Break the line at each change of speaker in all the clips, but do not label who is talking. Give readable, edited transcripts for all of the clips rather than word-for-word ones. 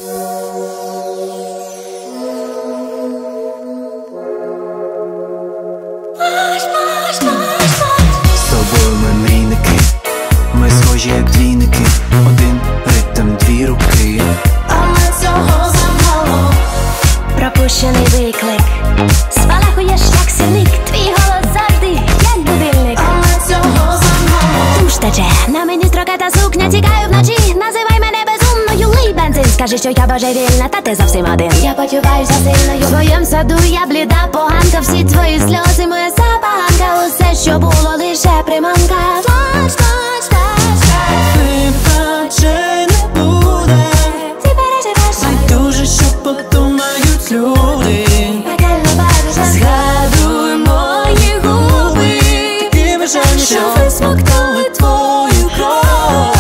З тобою ми мрійники, ми схожі як двійники, один ритм, дві руки.
Але цього замало.
Пропущений виклик, спалахуєш як сірник, твій голос завжди як будильник.
Але цього замало.
Туш тече, на мені строката сукня, тікаю вночі, називай мене безумною, лий бензин. Скажи, що я божевільна, та ти зовсім один.
Я почуваюся сильною.
В твоєм саду я бліда поганка, всі твої сльози, моя забаганка, усе, що було, лише приманка. Флаш, флаш, флаш, флаш.
Вибачай, не буде,
Ти переживеш,
байдуже, що подумають люди.
пекельно байдуже.
Згадуй мої губи, такими жаль, що висмоктали твою кров.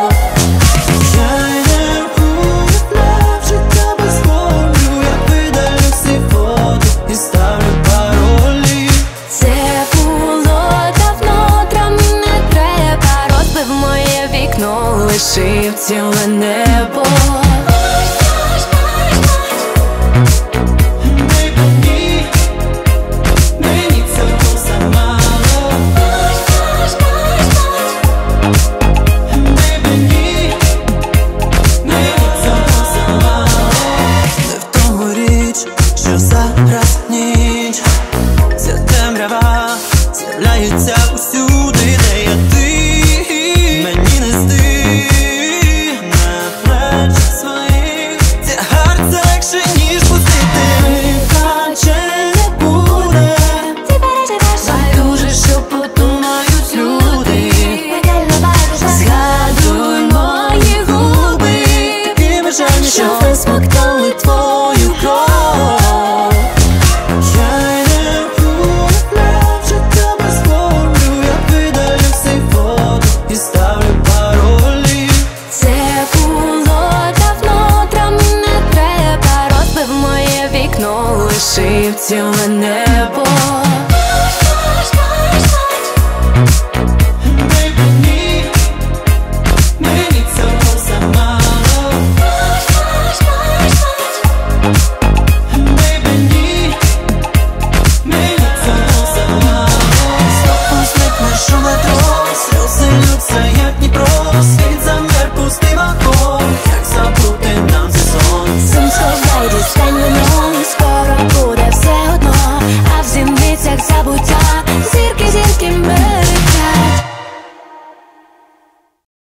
Я не уявляв життя без болю, я видалю всі фото і ставлю паролі.
Це було давно, травми не треба. Розбив моє вікно, лишив ціле небо.
Мені цього замало. Мені цього замало. Не в тому річ, що зараз ніч. Ця темрява з'являється усюди, де є ти. Мені нести на плечі своїх тягар, це легше, ніж пустити. Вибачай, не буде,
Ти переживеш,
байдуже, що подумають люди.
пекельно байдуже.
Згадуй мої губи, такими жаль, що висмоктали твою кров. Я не уявляв життя без болю, я видалю всі фото і ставлю паролі.
Це було давно, травми не треба. Розбив моє вікно, лишив ціле небо.